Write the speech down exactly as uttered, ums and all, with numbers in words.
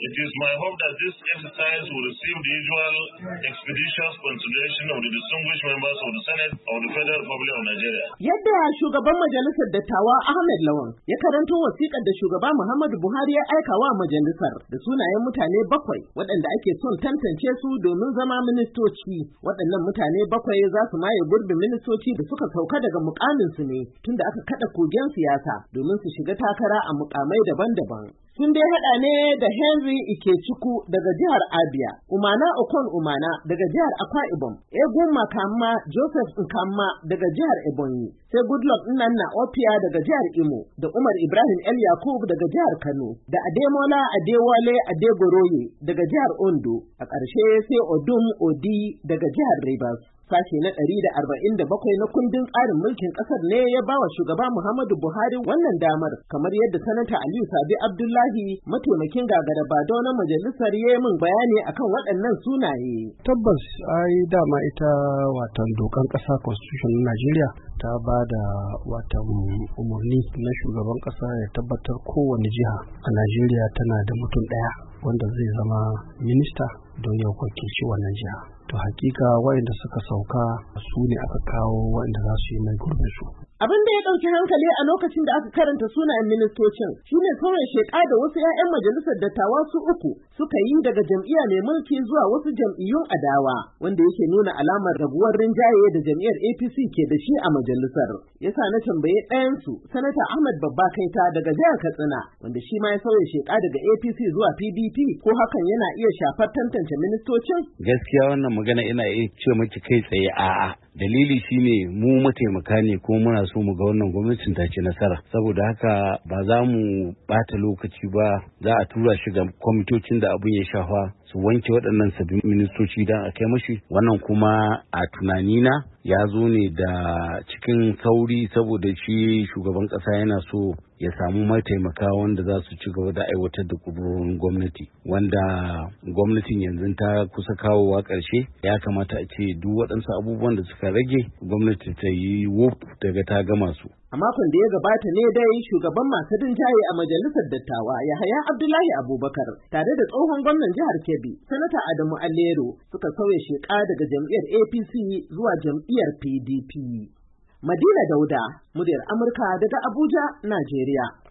It is my hope that this exercise will receive the usual expeditious consideration of the distinguished members of the Senate of the Federal Republic of Nigeria. Yadda shugaban majalisar dattawa Ahmed Lawan ya karanto wasiƙar da shugaba Muhammadu Buhari ya aika wa majalisar da sunayen mutane bakwai waɗanda ake son tantance su domin zama ministoci. Waɗannan mutane bakwai za su maye gurbin ministoci da suka sauka daga mukaminsu ne tunda aka kada kogen siyasa domin su shiga takara a mukamai daban-daban. Sun dai haɗa ne da Henry Ikechukwu daga jihar Abia, Umana Okon Umana daga jihar Akwa Ibom, Egun Makamma Joseph Nkamma daga jihar Ebonyi, sai Goodluck Nnanna Opia daga jihar Imo, da Umar Ibrahim El Yakub daga jihar Kano, da Ademola Adewale Adegoroye daga jihar Ondo, a ƙarshe sai Odum Odi daga jihar Rivers. Sashe na ɗari da arba'in da bakwai na kundin tsarin mulkin ƙasar ne ya ba wa shugaba Muhammadu Buhari wannan damar, kamar yadda Sanata Aliyu Sabi Abdullahi mataimakin gagara-badau na majalisar ya yi min bayani akan waɗannan sunaye. Tabbas ai dama ita watan dokan ƙasa constitution na Najeriya ta ba da watan umarni na shugaban ƙasa ya tabbatar kowane jiha a Najeriya tana da mutum ɗaya wanda zai zama minista don ya wakilci wannan jiha. To hakika waɗanda suka sauka su ne aka kawo waɗanda za su yi mai gurbin su. Abin da ya ɗauki hankali a lokacin da aka karanta sunayen ministocin shine sauran sheƙa da wasu 'ya'yan majalisar dattawa su uku suka yi daga jam'iyya mai mulki zuwa wasu jam'iyyun adawa, wanda yake nuna alamar rabuwar rinjaye da jam'iyyar A P C ke da shi a majalisar. Yasa na tambaye ɗayansu, Sanata Ahmad Babba Kaita daga jihar Katsina, wanda shi ma ya sauya sheƙa daga A P C zuwa P D P, ko hakan yana iya shafar tantance ministocin? Gaskiya wannan magana ina iya ce miki kai tsaye a'a. Dalili shine mu mataimaka ne ko muna so mu ga wannan gwamnatin ta ci nasara, saboda haka ba za mu bata lokaci ba, za a tura shi ga kwamitocin da abin ya shafa su wanke waɗannan sabbin ministoci don a kai mashi. Wannan kuma a tunanina ya zo ne da cikin sauri saboda shi shugaban ƙasa yana so ya samu mataimaka wanda za su ci gaba da aiwatar da kudurorin gwamnati, wanda gwamnatin yanzu ta kusa kawowa ƙarshe. Ya kamata a ce duk waɗansu abubuwan da suka rage gwamnati ta yi wuf daga ta gama su. A makon da ya gabata ne dai shugaban masu rinjaye a majalisar dattawa Yahaya Abdullahi Abubakar tare da tsohon gwamnan jihar Kebbi Sanata Adamu Allero suka sauya sheƙa daga jam'iyyar A P C zuwa jam'iyyar P D P. Madina Dauda, muryar Amurka daga Abuja, Najeriya.